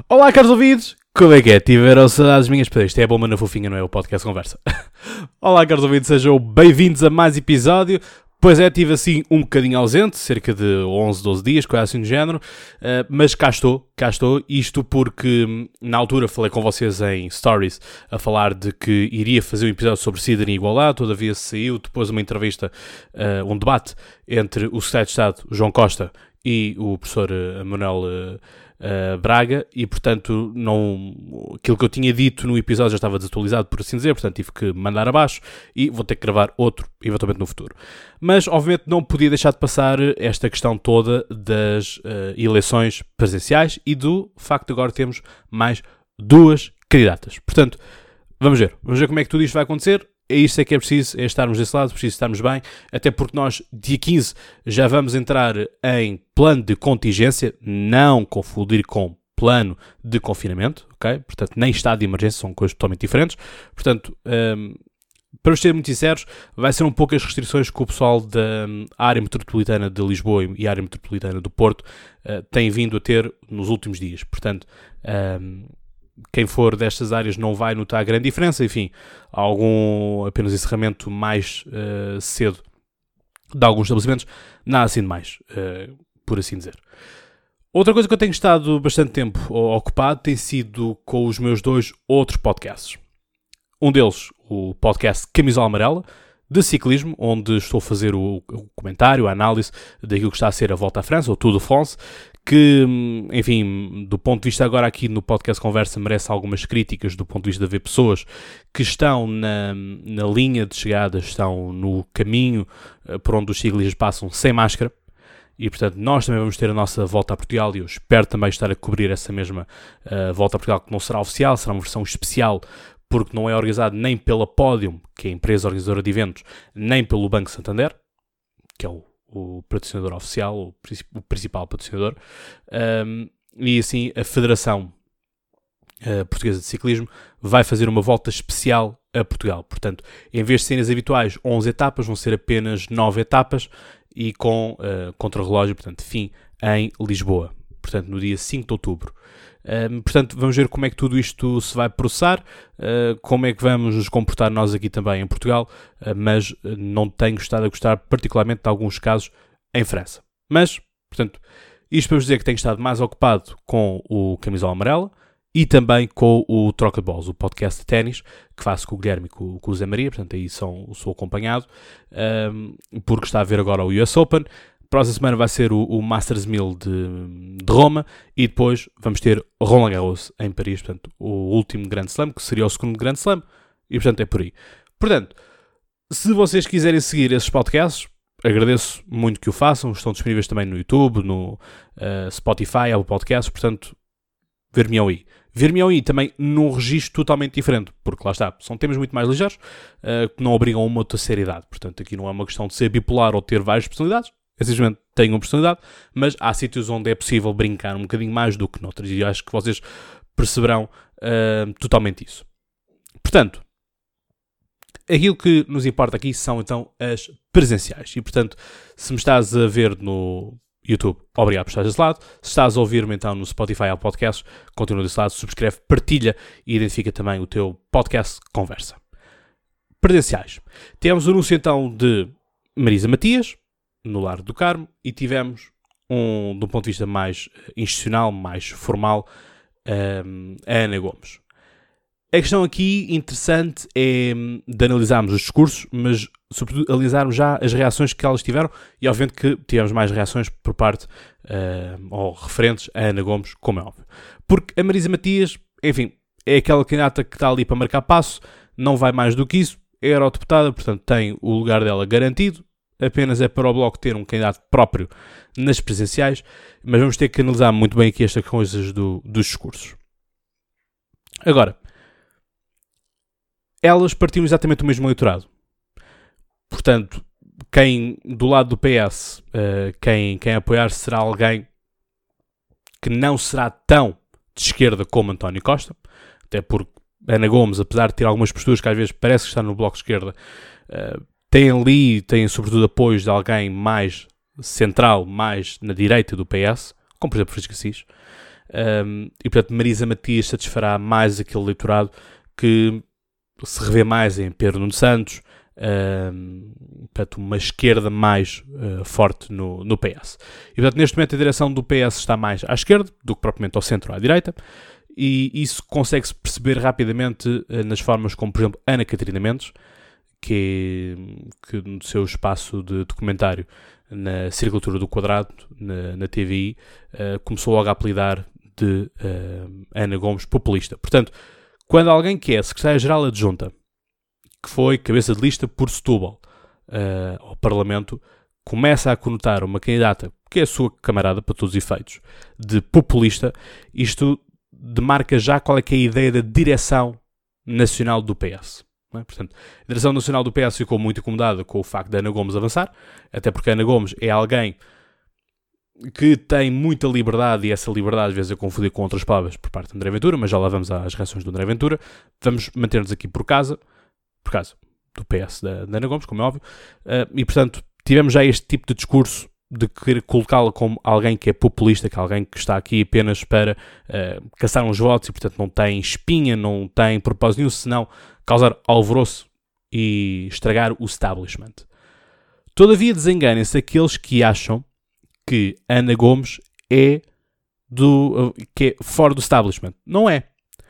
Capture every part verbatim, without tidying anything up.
Olá, caros ouvintes! Como é que é? Tiveram saudades minhas? Para isto é a bomba na fofinha, não é? O podcast conversa. Olá, caros ouvintes, sejam bem-vindos a mais episódio. Pois é, estive assim um bocadinho ausente, cerca de onze, doze dias, coisa assim do género, uh, mas cá estou, cá estou, isto porque na altura falei com vocês em Stories a falar de que iria fazer um episódio sobre Cidadania e Igualdade, todavia saiu depois uma entrevista, uh, um debate entre o Secretário de Estado, João Costa, e o professor uh, Manuel uh, uh, Braga, e portanto não, aquilo que eu tinha dito no episódio já estava desatualizado, por assim dizer, portanto tive que mandar abaixo e vou ter que gravar outro, eventualmente no futuro. Mas obviamente não podia deixar de passar esta questão toda das uh, eleições presidenciais e do facto de agora termos mais duas candidatas. Portanto, vamos ver, vamos ver como é que tudo isto vai acontecer. É isto é que é preciso, é estarmos desse lado, preciso estarmos bem, até porque nós, dia quinze, já vamos entrar em plano de contingência, não confundir com plano de confinamento, ok? Portanto, nem estado de emergência, são coisas totalmente diferentes. Portanto, um, para ser muito sinceros, vai ser um pouco as restrições que o pessoal da área metropolitana de Lisboa e a área metropolitana do Porto uh, têm vindo a ter nos últimos dias. Portanto, um, quem for destas áreas não vai notar grande diferença, enfim, algum apenas encerramento mais uh, cedo de alguns estabelecimentos, nada assim de mais, uh, por assim dizer. Outra coisa que eu tenho estado bastante tempo ocupado tem sido com os meus dois outros podcasts. Um deles, o podcast Camisola Amarela, de ciclismo, onde estou a fazer o, o comentário, a análise daquilo que está a ser a Volta à França, ou Tour de France, que, enfim, do ponto de vista agora aqui no podcast Conversa, merece algumas críticas do ponto de vista de ver pessoas que estão na, na linha de chegada, estão no caminho uh, por onde os ciclistas passam sem máscara, e portanto nós também vamos ter a nossa Volta a Portugal, e eu espero também estar a cobrir essa mesma uh, Volta a Portugal, que não será oficial, será uma versão especial, porque não é organizado nem pela Podium, que é a empresa organizadora de eventos, nem pelo Banco Santander, que é o o patrocinador oficial, o, o principal patrocinador, um, e assim a Federação uh, Portuguesa de Ciclismo vai fazer uma volta especial a Portugal. Portanto, em vez de serem as habituais onze etapas, vão ser apenas nove etapas e com uh, contrarrelógio, portanto, fim em Lisboa, portanto, no dia cinco de outubro. Um, portanto, vamos ver como é que tudo isto se vai processar, uh, como é que vamos nos comportar nós aqui também em Portugal, uh, mas uh, não tenho estado a gostar particularmente de alguns casos em França. Mas, portanto, isto para vos dizer que tenho estado mais ocupado com o Camisola Amarela e também com o Troca de Bolas, o podcast de ténis, que faço com o Guilherme e com, com o Zé Maria, portanto aí são, sou acompanhado, um, porque está a ver agora o U S Open. Próxima semana vai ser o, o Masters mil de, de Roma e depois vamos ter Roland Garros em Paris, portanto, o último Grand Slam, que seria o segundo Grand Slam, e portanto é por aí. Portanto, se vocês quiserem seguir esses podcasts, agradeço muito que o façam, estão disponíveis também no YouTube, no uh, Spotify, Apple Podcasts, portanto, ver-me-ão aí. Ver-me-ão aí também num registro totalmente diferente, porque lá está, são temas muito mais ligeiros, uh, que não obrigam a uma outra seriedade, portanto, aqui não é uma questão de ser bipolar ou ter várias personalidades, é simplesmente tenho uma personalidade, mas há sítios onde é possível brincar um bocadinho mais do que noutros, e acho que vocês perceberão uh, totalmente isso. Portanto, aquilo que nos importa aqui são então as presenciais, e portanto, se me estás a ver no YouTube, obrigado por estar desse lado. Se estás a ouvir-me então no Spotify ou Podcasts, continua desse lado, subscreve, partilha e identifica também o teu podcast Conversa. Presenciais. Temos o anúncio então de Marisa Matias, no Lar do Carmo, e tivemos, um, de um ponto de vista mais institucional, mais formal, um, a Ana Gomes. A questão aqui interessante é de analisarmos os discursos, mas sobretudo analisarmos já as reações que elas tiveram, e obviamente que tivemos mais reações por parte, uh, ou referentes a Ana Gomes, como é óbvio. Porque a Marisa Matias, enfim, é aquela candidata que está ali para marcar passo, não vai mais do que isso, é eurodeputada, portanto tem o lugar dela garantido, apenas é para o Bloco ter um candidato próprio nas presidenciais, mas vamos ter que analisar muito bem aqui estas coisas do, dos discursos. Agora, elas partiam exatamente do mesmo eleitorado. Portanto, quem do lado do P S, uh, quem, quem apoiar será alguém que não será tão de esquerda como António Costa, até porque Ana Gomes, apesar de ter algumas posturas que às vezes parece que está no Bloco de Esquerda, uh, tem ali, tem sobretudo apoios de alguém mais central, mais na direita do P S, como por exemplo Francisco Assis. um, e portanto Marisa Matias satisfará mais aquele eleitorado que se revê mais em Pedro Nuno Santos, um, portanto uma esquerda mais uh, forte no, no P S. E portanto neste momento a direção do P S está mais à esquerda do que propriamente ao centro ou à direita, e isso consegue-se perceber rapidamente uh, nas formas como, por exemplo, Ana Catarina Mendes, que, que no seu espaço de documentário na Circulatura do Quadrado, na, na T V I, uh, começou logo a apelidar de uh, Ana Gomes populista. Portanto, quando alguém que é secretária-geral adjunta, que foi cabeça de lista por Setúbal uh, ao Parlamento, começa a conotar uma candidata, que é a sua camarada para todos os efeitos, de populista, isto demarca já qual é que é a ideia da direção nacional do P S. Não é? Portanto, a direção nacional do P S ficou muito incomodada com o facto de Ana Gomes avançar, até porque Ana Gomes é alguém que tem muita liberdade, e essa liberdade às vezes é confundida com outras palavras por parte de André Ventura, mas já lá vamos às reações do André Ventura. Vamos manter-nos aqui por casa, por causa do P S da, da Ana Gomes, como é óbvio, uh, e portanto tivemos já este tipo de discurso de querer colocá-la como alguém que é populista, que é alguém que está aqui apenas para uh, caçar uns votos e portanto não tem espinha, não tem propósito nenhum, senão causar alvoroço e estragar o establishment. Todavia desenganem-se aqueles que acham que Ana Gomes é, do, uh, que é fora do establishment. Não é.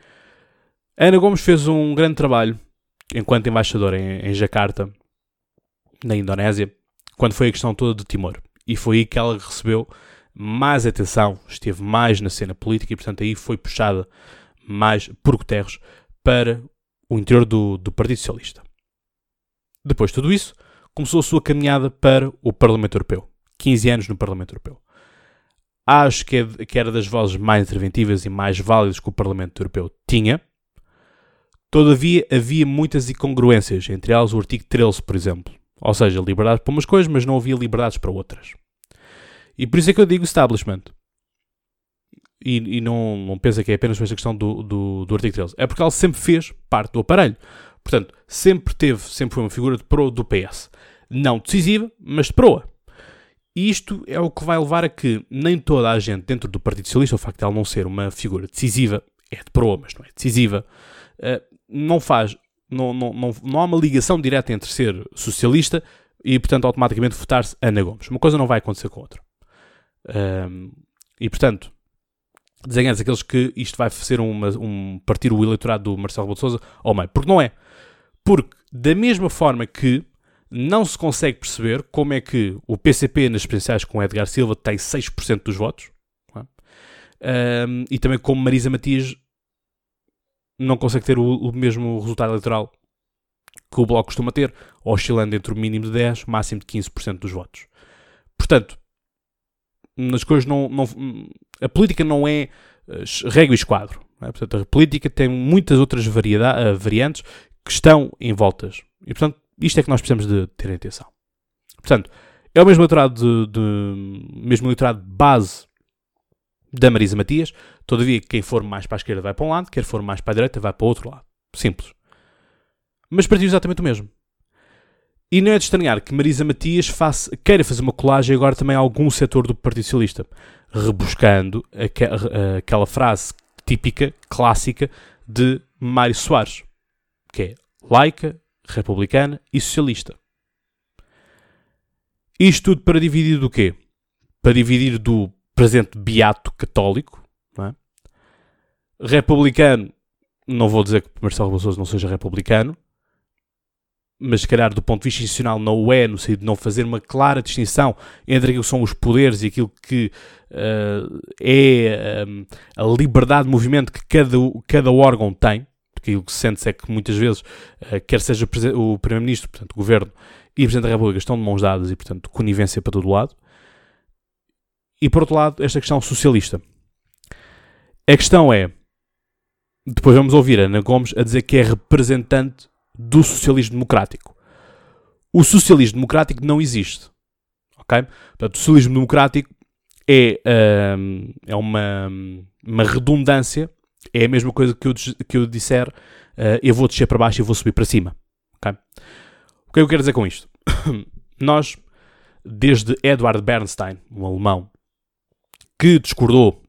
Ana Gomes fez um grande trabalho enquanto embaixadora em, em Jakarta, na Indonésia, quando foi a questão toda de Timor. E foi aí que ela recebeu mais atenção, esteve mais na cena política e, portanto, aí foi puxada mais por Guterres para o interior do, do Partido Socialista. Depois de tudo isso, começou a sua caminhada para o Parlamento Europeu. quinze anos no Parlamento Europeu. Acho que, é, que era das vozes mais interventivas e mais válidas que o Parlamento Europeu tinha. Todavia, havia muitas incongruências, entre elas o artigo treze, por exemplo. Ou seja, liberdade para umas coisas, mas não havia liberdades para outras. E por isso é que eu digo establishment. E, e não, não pensa que é apenas esta questão do, do, do artigo treze. É porque ela sempre fez parte do aparelho. Portanto, sempre teve, sempre foi uma figura de proa do P S. Não decisiva, mas de proa. E isto é o que vai levar a que nem toda a gente dentro do Partido Socialista, o facto de ela não ser uma figura decisiva, é de proa, mas não é decisiva, não faz... Não, não, não, não há uma ligação direta entre ser socialista e, portanto, automaticamente votar-se Ana Gomes. Uma coisa não vai acontecer com a outra. Um, e, portanto, desenhamos aqueles que isto vai ser uma, um partir o eleitorado do Marcelo Rebelo de Sousa ao meio. Porque não é. Porque, da mesma forma que não se consegue perceber como é que o P C P nas presidenciais com Edgar Silva tem seis por cento dos votos, não é? um, e também como Marisa Matias não consegue ter o, o mesmo resultado eleitoral que o Bloco costuma ter, oscilando entre o mínimo de dez por cento e o máximo de quinze por cento dos votos. Portanto, as coisas não, não, a política não é uh, régua e esquadro. Não é? Portanto, a política tem muitas outras variedade, uh, variantes que estão em voltas. E, portanto, isto é que nós precisamos de ter em atenção. Portanto, é o mesmo eleitorado de, de, mesmo eleitorado de base da Marisa Matias. Todavia, quem for mais para a esquerda vai para um lado, quem for mais para a direita vai para o outro lado. Simples. Mas partiu exatamente o mesmo. E não é de estranhar que Marisa Matias faça, queira fazer uma colagem agora também a algum setor do Partido Socialista, rebuscando aqu- aquela frase típica, clássica, de Mário Soares, que é laica, republicana e socialista. Isto tudo para dividir do quê? Para dividir do presente beato católico, não é? Republicano, não vou dizer que Marcelo Rebelo de Sousa não seja republicano, mas se calhar do ponto de vista institucional não o é, no sentido de não fazer uma clara distinção entre aquilo que são os poderes e aquilo que uh, é um, a liberdade de movimento que cada, cada órgão tem, porque aquilo que se sente é que muitas vezes, uh, quer seja o Primeiro-Ministro, portanto o Governo e o Presidente da República estão de mãos dadas e, portanto, conivência para todo lado. E, por outro lado, esta questão socialista. A questão é, depois vamos ouvir a Ana Gomes a dizer que é representante do socialismo democrático. O socialismo democrático não existe. Ok? Portanto, o socialismo democrático é, um, é uma, uma redundância, é a mesma coisa que eu, que eu disser, uh, eu vou descer para baixo e vou subir para cima. Ok? O que é que eu quero dizer com isto? Nós, desde Edward Bernstein, um alemão, que discordou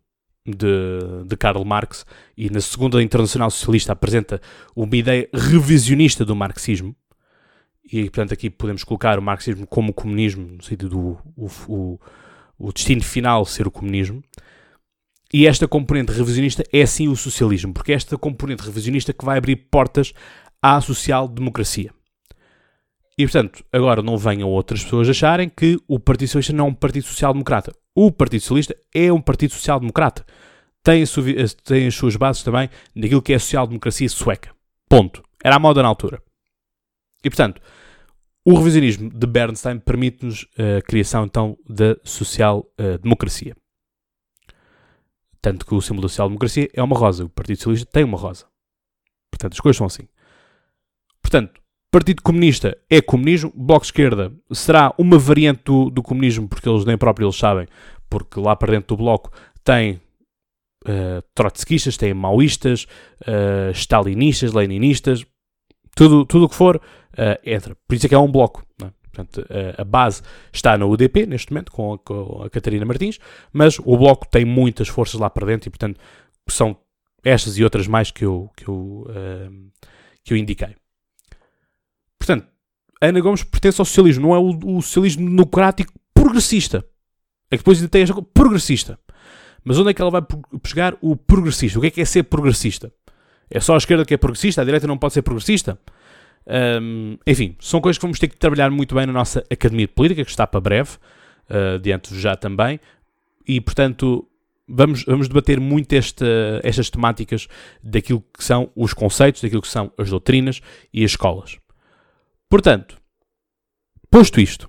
de, de Karl Marx, e na Segunda Internacional Socialista apresenta uma ideia revisionista do marxismo, e portanto aqui podemos colocar o marxismo como o comunismo, no sentido do o, o, o destino final ser o comunismo. E esta componente revisionista é sim o socialismo, porque é esta componente revisionista que vai abrir portas à social-democracia. E, portanto, agora não venham outras pessoas acharem que o Partido Socialista não é um partido social-democrata. O Partido Socialista é um partido social-democrata. Tem, a sua, tem as suas bases também naquilo que é a social-democracia sueca. Ponto. Era a moda na altura. E, portanto, o revisionismo de Bernstein permite-nos a criação, então, da social-democracia. Tanto que o símbolo da social-democracia é uma rosa. O Partido Socialista tem uma rosa. Portanto, as coisas são assim. Portanto, Partido Comunista é comunismo, Bloco de Esquerda será uma variante do, do comunismo, porque eles nem próprio eles sabem, porque lá para dentro do Bloco tem uh, trotskistas, tem maoístas, uh, stalinistas, leninistas, tudo tudo o que for, uh, entra. Por isso é que é um bloco. Não é? Portanto, uh, a base está na U D P, neste momento, com a, com a Catarina Martins, mas o Bloco tem muitas forças lá para dentro e, portanto, são estas e outras mais que eu, que eu, uh, que eu indiquei. Portanto, Ana Gomes pertence ao socialismo, não é o, o socialismo democrático progressista. É que depois ainda tem esta coisa progressista. Mas onde é que ela vai pegar o progressista? O que é que é ser progressista? É só a esquerda que é progressista? A direita não pode ser progressista? Um, enfim, são coisas que vamos ter que trabalhar muito bem na nossa Academia de Política, que está para breve, uh, diante já também. E, portanto, vamos, vamos debater muito esta, estas temáticas daquilo que são os conceitos, daquilo que são as doutrinas e as escolas. Portanto, posto isto,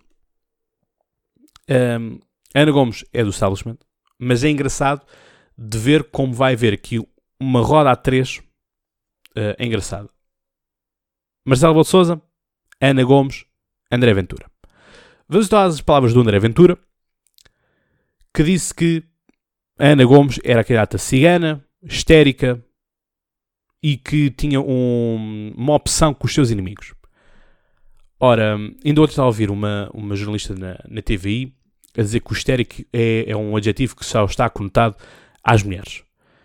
um, Ana Gomes é do establishment, mas é engraçado de ver como vai haver aqui uma roda a três uh, é engraçado. Marcelo Rebelo de Sousa, Ana Gomes, André Ventura. Vamos então às palavras do André Ventura, que disse que Ana Gomes era a candidata cigana, histérica e que tinha um, uma opção com os seus inimigos. Ora, ainda ontem estava a ouvir uma, uma jornalista na, na T V I a dizer que o histérico é, é um adjetivo que só está conotado às mulheres.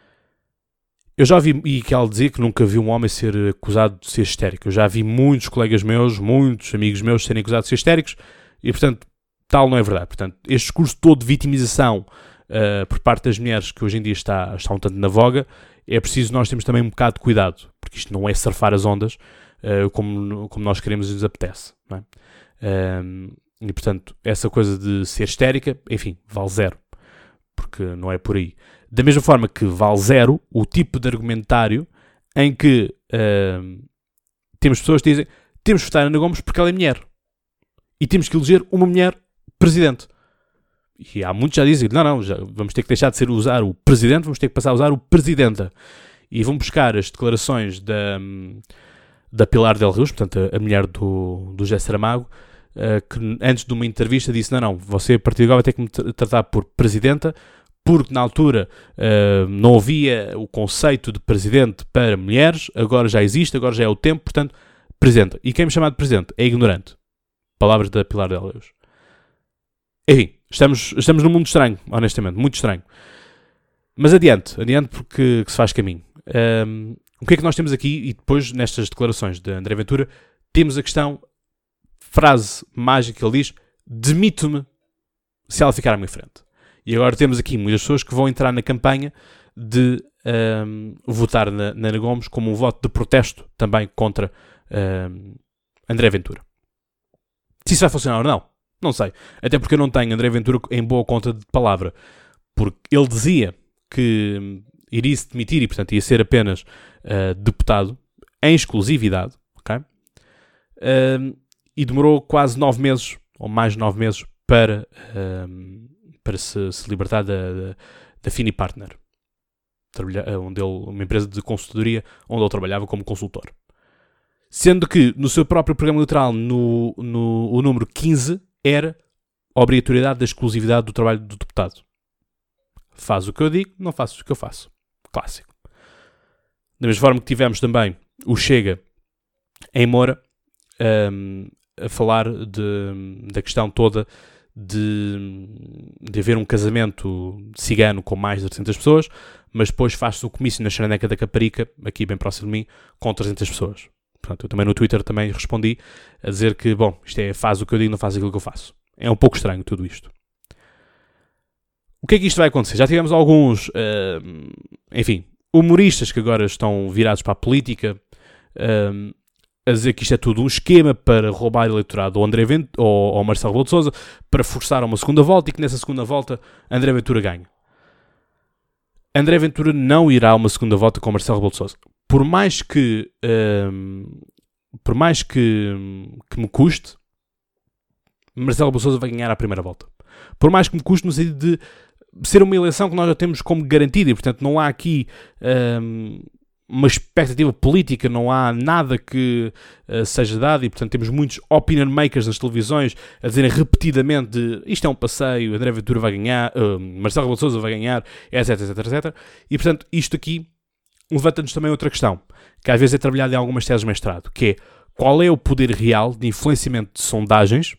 Eu já vi, e que ela dizia que nunca vi um homem ser acusado de ser histérico. Eu já vi muitos colegas meus, muitos amigos meus serem acusados de ser histéricos e, portanto, tal não é verdade. Portanto, este discurso todo de vitimização uh, por parte das mulheres que hoje em dia está, está um tanto na voga, é preciso nós termos também um bocado de cuidado, porque isto não é surfar as ondas, Uh, como, como nós queremos e nos apetece. Não é? um, e, portanto, essa coisa de ser histérica, enfim, vale zero. Porque não é por aí. Da mesma forma que vale zero o tipo de argumentário em que uh, temos pessoas que dizem temos que votar Ana Gomes porque ela é mulher. E temos que eleger uma mulher presidente. E há muitos que já dizem, não, não, já vamos ter que deixar de ser usar o presidente, vamos ter que passar a usar o presidenta. E vão buscar as declarações da... da Pilar del Rios, portanto a, a mulher do, do José Saramago, uh, que antes de uma entrevista disse, não, não, você a partir de agora vai ter que me tra- tratar por presidenta, porque na altura uh, não havia o conceito de presidente para mulheres, agora já existe, agora já é o tempo, portanto, presidenta. E quem me chama de presidente é ignorante. Palavras da Pilar del Rios. Enfim, estamos, estamos num mundo estranho, honestamente, muito estranho. Mas adiante, adiante porque que se faz caminho. Um, O que é que nós temos aqui? E depois, nestas declarações de André Ventura, temos a questão, frase mágica que ele diz, demito-me se ela ficar à minha frente. E agora temos aqui muitas pessoas que vão entrar na campanha de um, votar na, na Ana Gomes como um voto de protesto também contra um, André Ventura. Se isso vai funcionar ou não, não sei. Até porque eu não tenho André Ventura em boa conta de palavra. Porque ele dizia que iria se demitir e, portanto, ia ser apenas uh, deputado em exclusividade, ok? Uh, e demorou quase nove meses, ou mais de nove meses, para, uh, para se, se libertar da, da, da Fini Partner, onde ele, uma empresa de consultoria onde ele trabalhava como consultor. Sendo que, no seu próprio programa eleitoral, no, no, o número quinze era a obrigatoriedade da exclusividade do trabalho do deputado. Faz o que eu digo, não faço o que eu faço. Clássico. Da mesma forma que tivemos também o Chega em Moura um, a falar de, da questão toda de, de haver um casamento cigano com mais de trezentas pessoas, mas depois faz-se o comício na Xaneca da Caparica, aqui bem próximo de mim, com trezentas pessoas. Portanto, eu também no Twitter também respondi a dizer que, bom, isto é, faz o que eu digo, não faz aquilo que eu faço. É um pouco estranho tudo isto. O que é que isto vai acontecer? Já tivemos alguns, uh, enfim, humoristas que agora estão virados para a política, uh, a dizer que isto é tudo um esquema para roubar eleitorado ao André Ventura, ou ao Marcelo Rebelo de Sousa, para forçar a uma segunda volta e que nessa segunda volta André Ventura ganhe. André Ventura não irá a uma segunda volta com Marcelo Rebelo de Sousa. Por mais que, uh, por mais que, que me custe, Marcelo Rebelo de Sousa vai ganhar a primeira volta. Por mais que me custe no sentido de ser uma eleição que nós já temos como garantida e, portanto, não há aqui um, uma expectativa política, não há nada que uh, seja dado e, portanto, temos muitos opinion makers nas televisões a dizerem repetidamente de, isto é um passeio, André Ventura vai ganhar, uh, Marcelo Rebelo de Sousa vai ganhar, etc, etc, etcétera. E, portanto, isto aqui levanta-nos também outra questão, que às vezes é trabalhada em algumas teses de mestrado, que é qual é o poder real de influenciamento de sondagens,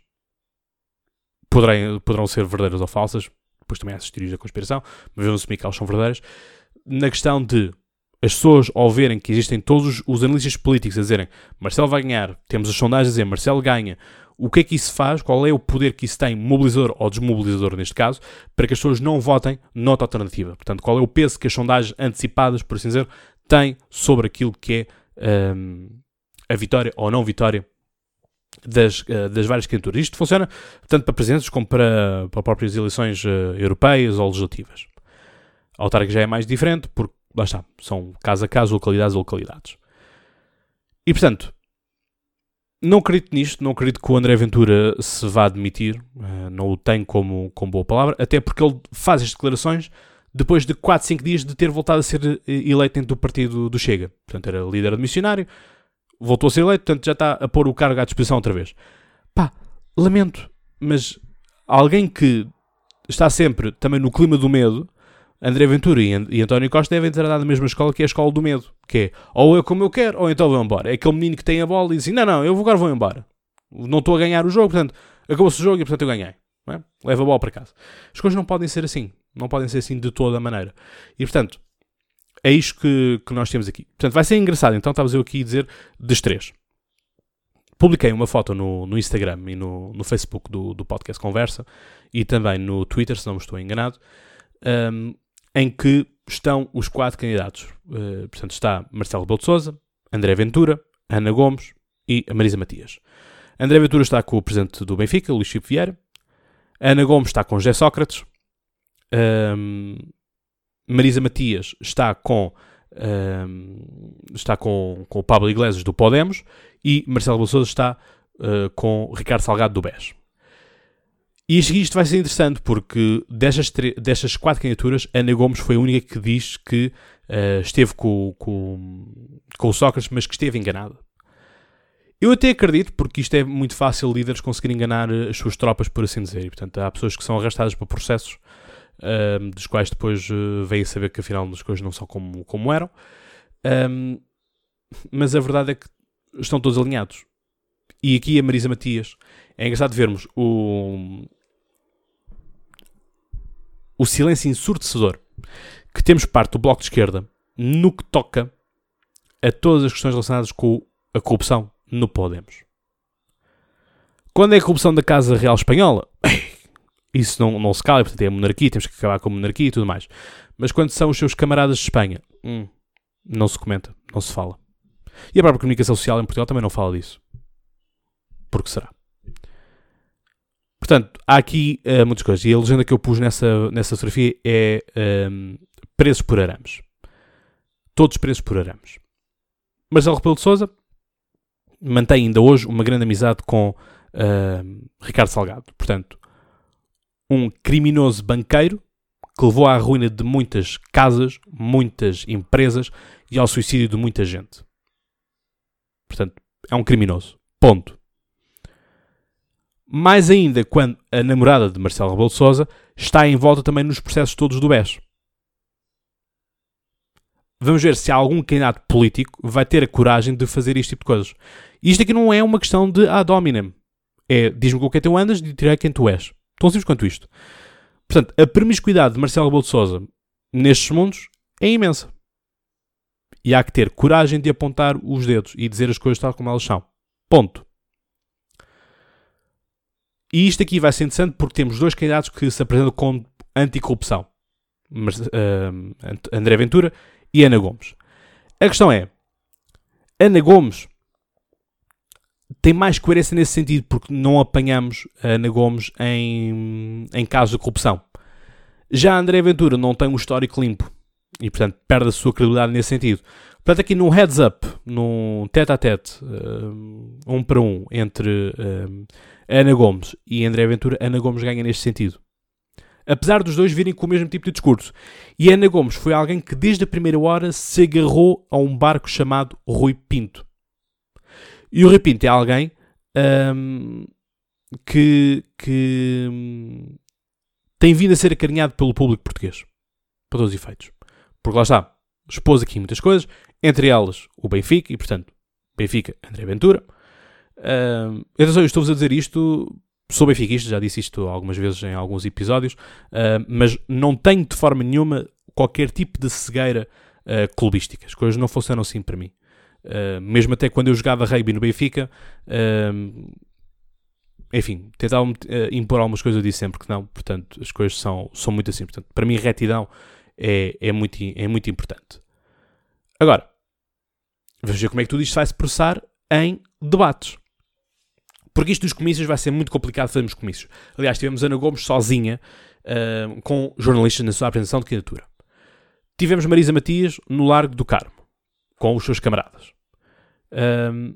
poderão, poderão ser verdadeiras ou falsas, depois também há essas teorias da conspiração, mas vamos assumir que elas são verdadeiras, na questão de as pessoas, ao verem que existem todos os analistas políticos a dizerem Marcelo vai ganhar, temos as sondagens a dizer Marcelo ganha, o que é que isso faz, qual é o poder que isso tem, mobilizador ou desmobilizador neste caso, para que as pessoas não votem noutra alternativa. Portanto, qual é o peso que as sondagens antecipadas, por assim dizer, têm sobre aquilo que é um, a vitória ou não vitória Das, uh, das várias candidaturas. Isto funciona tanto para presidentes como para, para próprias eleições uh, europeias ou legislativas. A autárquica já é mais diferente, porque, lá está, são caso a caso, localidades a localidades. E, portanto, não acredito nisto, não acredito que o André Ventura se vá admitir, uh, não o tenho como, como boa palavra, até porque ele faz as declarações depois de quatro, cinco dias de ter voltado a ser eleito dentro do partido do Chega. Portanto, era líder admissionário, voltou a ser eleito, portanto já está a pôr o cargo à disposição outra vez. Pá, lamento, mas alguém que está sempre também no clima do medo, André Ventura e, e António Costa devem ter andado na mesma escola que é a escola do medo, que é ou eu como eu quero, ou então vou embora. É aquele menino que tem a bola e diz assim, não, não, eu agora vou embora. Não estou a ganhar o jogo, portanto, acabou-se o jogo e portanto eu ganhei. Não é? Leva a bola para casa. As coisas não podem ser assim. Não podem ser assim de toda a maneira. E portanto, é isto que, que nós temos aqui. Portanto, vai ser engraçado. Então, estava eu aqui a dizer dos três. Publiquei uma foto no, no Instagram e no, no Facebook do, do Podcast Conversa e também no Twitter, se não me estou enganado, um, em que estão os quatro candidatos. Uh, portanto, está Marcelo Rebelo de Sousa, André Ventura, Ana Gomes e a Marisa Matias. André Ventura está com o presidente do Benfica, Luís Filipe Vieira. Ana Gomes está com José Sócrates. Um, Marisa Matias está com um, está com, com o Pablo Iglesias do Podemos e Marcelo Rebelo de Sousa está uh, com Ricardo Salgado do B E S. E isto, isto vai ser interessante porque destas, tre- destas quatro candidaturas, Ana Gomes foi a única que diz que uh, esteve com, com, com o Sócrates, mas que esteve enganada. Eu até acredito, porque isto é muito fácil líderes conseguirem enganar as suas tropas, por assim dizer. E, portanto, há pessoas que são arrastadas para processos Um, dos quais depois uh, veio a saber que afinal as coisas não são como, como eram. Um, mas a verdade é que estão todos alinhados. E aqui a Marisa Matias, é engraçado vermos o, o silêncio ensurdecedor que temos por parte do Bloco de Esquerda no que toca a todas as questões relacionadas com a corrupção no Podemos. Quando é a corrupção da Casa Real Espanhola? Isso não, não se cala, portanto é a monarquia, temos que acabar com a monarquia e tudo mais. Mas quando são os seus camaradas de Espanha, hum, não se comenta, não se fala. E a própria comunicação social em Portugal também não fala disso. Por que será? Portanto, há aqui uh, muitas coisas. E a legenda que eu pus nessa, nessa fotografia é um, presos por arames. Todos presos por arames. Marcelo Rebelo de Sousa mantém ainda hoje uma grande amizade com uh, Ricardo Salgado. Portanto, um criminoso banqueiro que levou à ruína de muitas casas, muitas empresas e ao suicídio de muita gente. Portanto, é um criminoso. Ponto. Mais ainda quando a namorada de Marcelo Rebelo de Sousa está em volta também nos processos todos do B E S. Vamos ver se algum candidato político vai ter a coragem de fazer este tipo de coisas. E isto aqui não é uma questão de ad hominem. É, diz-me com quem tu andas e direi quem tu és. Tão simples quanto isto. Portanto, a promiscuidade de Marcelo Rebelo de Sousa nestes mundos é imensa. E há que ter coragem de apontar os dedos e dizer as coisas tal como elas são. Ponto. E isto aqui vai ser interessante porque temos dois candidatos que se apresentam como anticorrupção. Mas, uh, André Ventura e Ana Gomes. A questão é, Ana Gomes tem mais coerência nesse sentido porque não apanhamos a Ana Gomes em, em casos de corrupção. Já André Ventura não tem um histórico limpo e, portanto, perde a sua credibilidade nesse sentido. Portanto, aqui num heads up, num tete-a-tete, um, um para um, entre um, Ana Gomes e André Ventura, Ana Gomes ganha neste sentido. Apesar dos dois virem com o mesmo tipo de discurso. E Ana Gomes foi alguém que desde a primeira hora se agarrou a um barco chamado Rui Pinto. E o Rui Pinto é alguém um, que, que um, tem vindo a ser acarinhado pelo público português. Para todos os efeitos. Porque lá está, expôs aqui muitas coisas, entre elas o Benfica, e portanto, Benfica, André Ventura. Um, atenção, eu estou-vos a dizer isto... Sou benfiquista, já disse isto algumas vezes em alguns episódios, uh, mas não tenho de forma nenhuma qualquer tipo de cegueira uh, clubística. As coisas não funcionam assim para mim. Uh, mesmo até quando eu jogava rugby no Benfica, uh, enfim, tentava uh, impor algumas coisas, eu disse sempre que não. Portanto, as coisas são, são muito assim. Portanto, para mim, retidão é, é, muito, é muito importante. Agora, vamos ver como é que tudo isto vai se processar em debates. Porque isto dos comícios vai ser muito complicado fazermos comícios. Aliás, tivemos Ana Gomes sozinha, uh, com jornalistas na sua apresentação de candidatura. Tivemos Marisa Matias no Largo do Carmo, com os seus camaradas. Uh,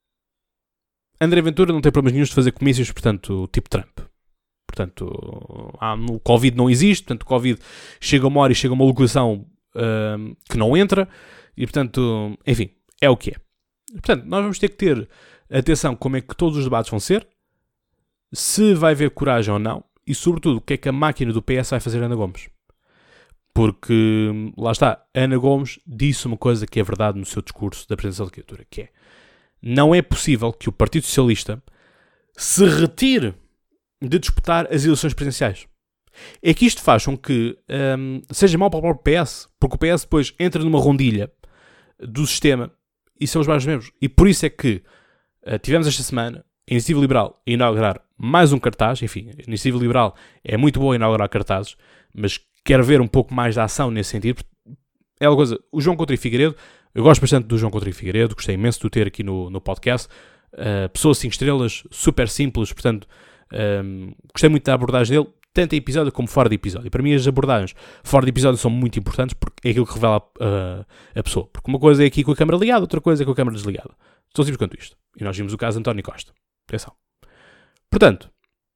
André Ventura não tem problemas nenhum de fazer comícios, portanto, tipo Trump. Portanto, ah, o Covid não existe, portanto, o Covid chega uma hora e chega uma locução uh, que não entra, e portanto, enfim, é o que é. Portanto, nós vamos ter que ter atenção como é que todos os debates vão ser, se vai haver coragem ou não, e sobretudo o que é que a máquina do P S vai fazer a Ana Gomes. Porque, lá está, a Ana Gomes disse uma coisa que é verdade no seu discurso da apresentação de candidatura, que é, não é possível que o Partido Socialista se retire de disputar as eleições presidenciais. É que isto faz com que hum, seja mau para o próprio P S, porque o P S depois entra numa rondilha do sistema e são os vários membros. E por isso é que uh, tivemos esta semana a Iniciativa Liberal a inaugurar mais um cartaz. Enfim, a Iniciativa Liberal é muito boa a inaugurar cartazes, mas quero ver um pouco mais de ação nesse sentido. É uma coisa, o João Coutinho Figueiredo, eu gosto bastante do João Coutinho Figueiredo, gostei imenso de o ter aqui no, no podcast. Uh, pessoa cinco estrelas, super simples, portanto, um, gostei muito da abordagem dele, tanto em episódio como fora de episódio. Para mim as abordagens fora de episódio são muito importantes porque é aquilo que revela a, a, a pessoa. Porque uma coisa é aqui com a câmera ligada, outra coisa é com a câmera desligada. Tão simples quanto isto. E nós vimos o caso de António Costa. Atenção. Portanto,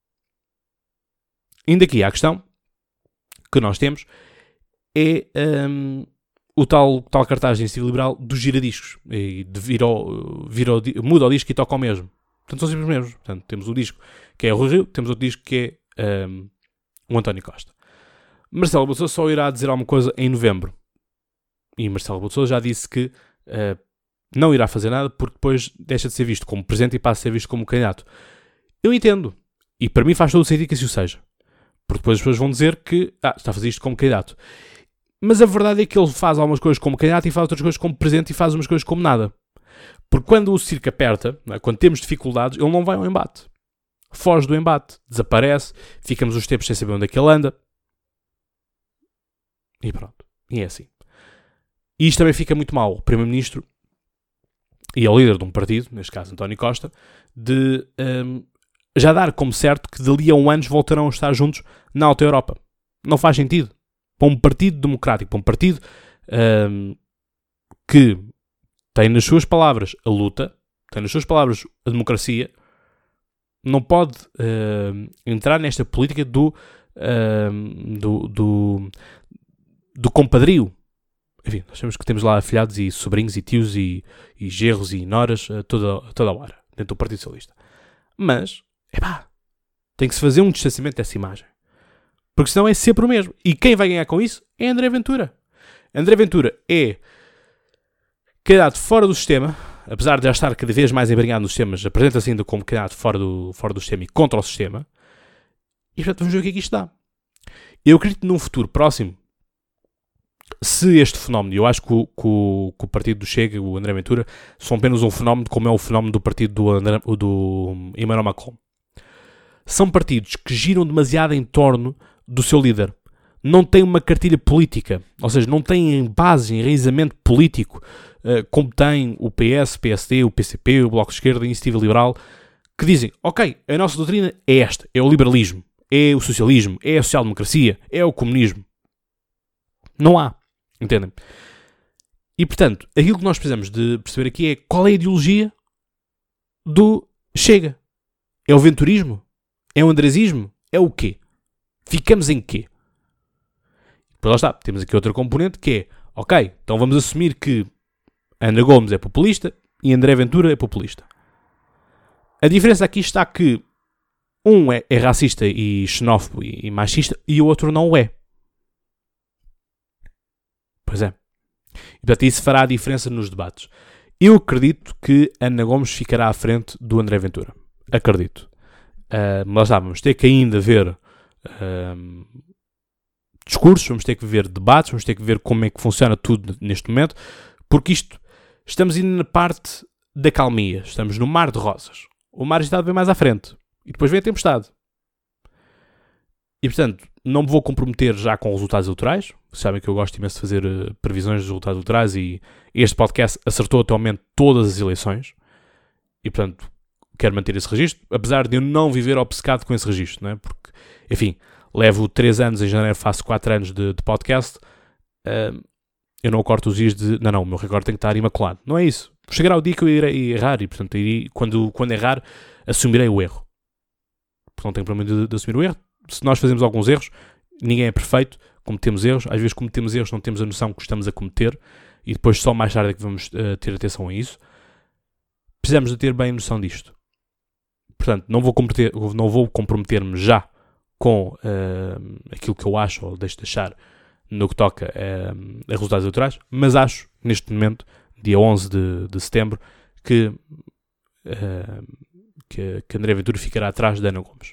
indo aqui à questão que nós temos é um, o tal, tal cartaz de Iniciativa Liberal dos giradiscos. E de vir ao, vir ao, muda o disco e toca ao mesmo. Portanto, são sempre os mesmos. Portanto, temos o disco que é o Rui Rio, temos outro disco que é um, o António Costa. Marcelo Rebelo de Sousa só irá dizer alguma coisa em novembro. E Marcelo Rebelo de Sousa já disse que uh, não irá fazer nada porque depois deixa de ser visto como presidente e passa a ser visto como candidato. Eu entendo. E para mim faz todo o sentido que assim o seja. Porque depois as pessoas vão dizer que ah, está a fazer isto como candidato. Mas a verdade é que ele faz algumas coisas como candidato e faz outras coisas como presidente e faz umas coisas como nada. Porque quando o circo aperta, não é? Quando temos dificuldades, ele não vai ao embate. Foge do embate, desaparece, ficamos uns tempos sem saber onde é que ele anda. E pronto. E é assim. E isto também fica muito mal. O Primeiro-Ministro e ao líder de um partido, neste caso António Costa, de um, já dar como certo que dali a um ano voltarão a estar juntos na Alta Europa. Não faz sentido. Para um partido democrático, para um partido um, que tem nas suas palavras a luta, tem nas suas palavras a democracia, não pode uh, entrar nesta política do, uh, do, do, do compadrio. Enfim, nós sabemos que temos lá afilhados e sobrinhos e tios e, e gerros e noras uh, toda, toda a hora, dentro do Partido Socialista. Mas, epá, tem que se fazer um distanciamento dessa imagem. Porque senão é sempre o mesmo. E quem vai ganhar com isso é André Ventura. André Ventura é candidato fora do sistema, apesar de já estar cada vez mais embrenhado nos sistemas, apresenta-se ainda como candidato fora do, fora do sistema e contra o sistema. E portanto vamos ver o que é que isto dá. Eu acredito que num futuro próximo, se este fenómeno, eu acho que o, que, o, que o partido do Chega, o André Ventura, são apenas um fenómeno como é o fenómeno do partido do, André, do Emmanuel Macron. São partidos que giram demasiado em torno do seu líder. Não têm uma cartilha política, ou seja, não têm base, enraizamento político, como tem o P S, o P S D, o P C P, o Bloco de Esquerda, a Iniciativa Liberal, que dizem, ok, a nossa doutrina é esta, é o liberalismo, é o socialismo, é a social-democracia, é o comunismo. Não há. Entendem? E, portanto, aquilo que nós precisamos de perceber aqui é qual é a ideologia do Chega. É o venturismo? É o andresismo? É o quê? Ficamos em quê? Depois lá está, temos aqui outra componente que é, ok, então vamos assumir que Ana Gomes é populista e André Ventura é populista. A diferença aqui está que um é, é racista e xenófobo e, e machista e o outro não o é. Pois é. E, portanto, isso fará a diferença nos debates. Eu acredito que Ana Gomes ficará à frente do André Ventura. Acredito. Uh, mas já vamos ter que ainda ver uh, discursos, vamos ter que ver debates, vamos ter que ver como é que funciona tudo neste momento, porque isto, estamos indo na parte da calmia, estamos no mar de rosas. O mar está bem mais à frente. E depois vem a tempestade. E, portanto, não me vou comprometer já com resultados eleitorais. Vocês sabem que eu gosto imenso de fazer uh, previsões dos resultados eleitorais e este podcast acertou atualmente todas as eleições. E, portanto, quero manter esse registro, apesar de eu não viver obcecado com esse registro, não é? Porque, enfim, levo três anos, em janeiro faço quatro anos de, de podcast, uh, eu não corto os dias de... Não, não, o meu recorde tem que estar imaculado. Não é isso. Chegará o dia que eu irei errar e, portanto, irei, quando, quando errar, assumirei o erro. Porque não tenho problema de, de assumir o erro. Se nós fazemos alguns erros, ninguém é perfeito, cometemos erros, às vezes cometemos erros, não temos a noção que estamos a cometer e depois só mais tarde é que vamos uh, ter atenção a isso. Precisamos de ter bem noção disto. Portanto, não vou, comprometer, não vou comprometer-me já com uh, aquilo que eu acho ou deixo de achar no que toca uh, a resultados eleitorais, mas acho, neste momento, dia onze de, de setembro, que, uh, que, que André Ventura ficará atrás de Ana Gomes.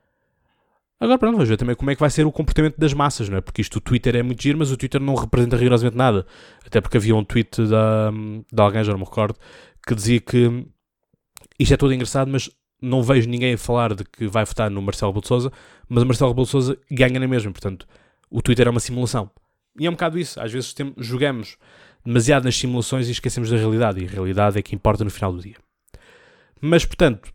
Agora, pronto, vamos ver também como é que vai ser o comportamento das massas, não é? Porque isto, o Twitter é muito giro, mas o Twitter não representa rigorosamente nada. Até porque havia um tweet da, de alguém, já não me recordo, que dizia que isto é tudo engraçado, mas não vejo ninguém a falar de que vai votar no Marcelo Rebelo de Sousa, mas o Marcelo Rebelo de Sousa ganha na mesma. Portanto, o Twitter é uma simulação. E é um bocado isso. Às vezes temos, jogamos demasiado nas simulações e esquecemos da realidade. E a realidade é que importa no final do dia. Mas, portanto,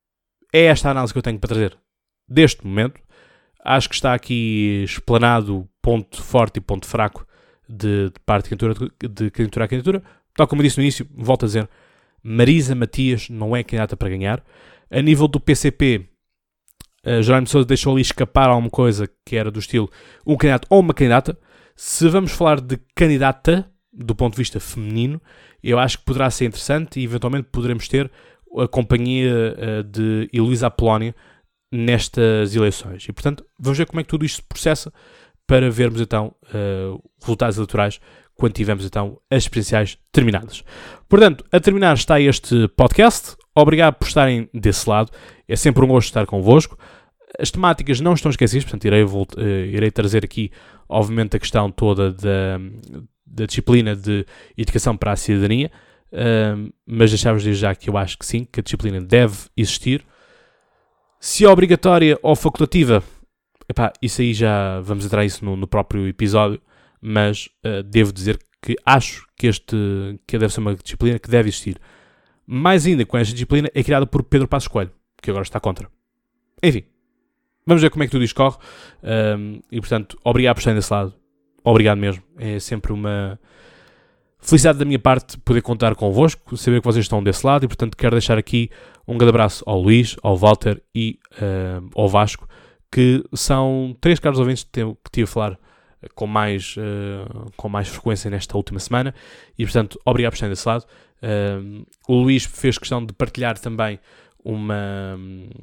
é esta a análise que eu tenho para trazer deste momento. Acho que está aqui explanado o ponto forte e ponto fraco de, de parte de candidatura, de candidatura a candidatura. Tal como eu disse no início, volto a dizer, Marisa Matias não é candidata para ganhar. A nível do P C P, uh, Jerónimo de Sousa deixou ali escapar alguma coisa que era do estilo um candidato ou uma candidata. Se vamos falar de candidata, do ponto de vista feminino, eu acho que poderá ser interessante e eventualmente poderemos ter a companhia uh, de Heloísa Apolónia nestas eleições. E, portanto, vamos ver como é que tudo isto se processa para vermos, então, uh, resultados eleitorais quando tivermos, então, as presidenciais terminadas. Portanto, a terminar está este podcast. Obrigado por estarem desse lado. É sempre um gosto estar convosco. As temáticas não estão esquecidas, portanto, irei, uh, irei trazer aqui, obviamente, a questão toda da, da disciplina de educação para a cidadania, uh, mas deixava-vos desde já que eu acho que sim, que a disciplina deve existir. Se é obrigatória ou facultativa, epá, isso aí já vamos entrar isso no, no próprio episódio, mas uh, devo dizer que acho que, este, que deve ser uma disciplina que deve existir. Mais ainda, com esta disciplina é criada por Pedro Passos Coelho, que agora está contra. Enfim, vamos ver como é que tudo isto corre. Um, e, portanto, obrigado por estarem desse lado. Obrigado mesmo. É sempre uma felicidade da minha parte poder contar convosco, saber que vocês estão desse lado e, portanto, quero deixar aqui um grande abraço ao Luís, ao Walter e uh, ao Vasco, que são três caros ouvintes que tive a falar com mais, uh, com mais frequência nesta última semana e, portanto, obrigado por estarem desse lado. Uh, o Luís fez questão de partilhar também uma,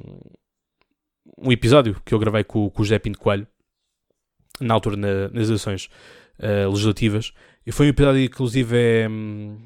um episódio que eu gravei com, com o José Pinto Coelho na altura na, nas eleições uh, legislativas, e foi um episódio que inclusive é um,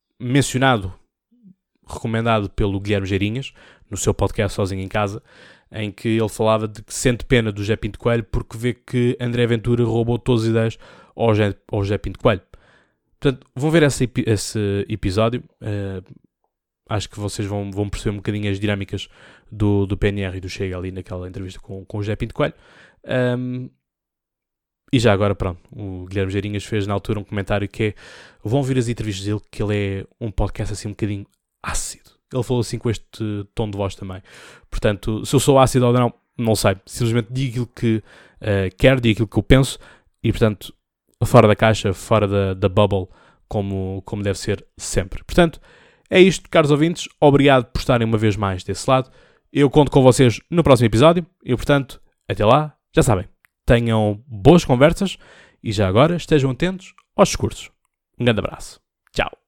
mencionado, recomendado pelo Guilherme Geirinhas no seu podcast Sozinho em Casa, em que ele falava de que sente pena do José Pinto Coelho porque vê que André Ventura roubou todas as ideias ao José, ao José Pinto Coelho. Portanto, vão ver esse, esse episódio. Uh, acho que vocês vão, vão perceber um bocadinho as dinâmicas do, do P N R e do Chega ali naquela entrevista com, com o José Pinto Coelho. Um, e já agora, pronto, o Guilherme Geirinhas fez na altura um comentário que é: vão ouvir as entrevistas dele, que ele é um podcast assim um bocadinho ácido. Ele falou assim com este tom de voz também. Portanto, se eu sou ácido ou não, não sei. Simplesmente digo aquilo que uh, quero, digo aquilo que eu penso e, portanto, fora da caixa, fora da, da bubble, como, como deve ser sempre. Portanto, é isto, caros ouvintes. Obrigado por estarem uma vez mais desse lado. Eu conto com vocês no próximo episódio e, portanto, até lá, já sabem, tenham boas conversas e já agora estejam atentos aos discursos. Um grande abraço. Tchau.